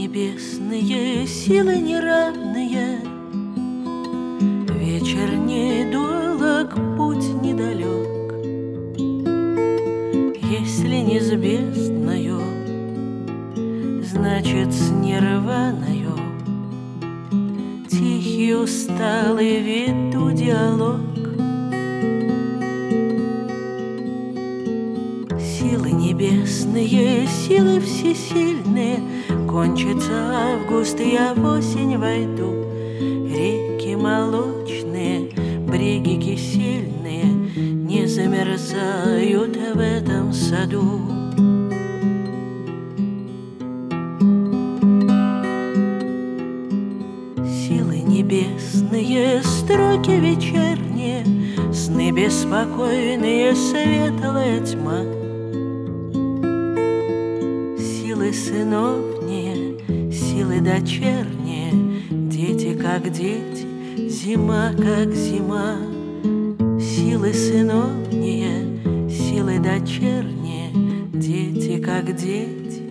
небесные, силы неравные, вечер недолог, путь недалек. Если не с бездною, значит с нирваною. Тихий, усталый веду диалог. Силы небесные, силы всесильные, кончится август, я в осень войду. Реки молочные, бреги кисельные не замерзают в этом саду. Силы небесные, строки вечерние, сны беспокойные, светлая тьма. Силы сыновние, силы дочерние, дети как дети, зима как зима. Силы сыновние, силы дочерние, дети как дети,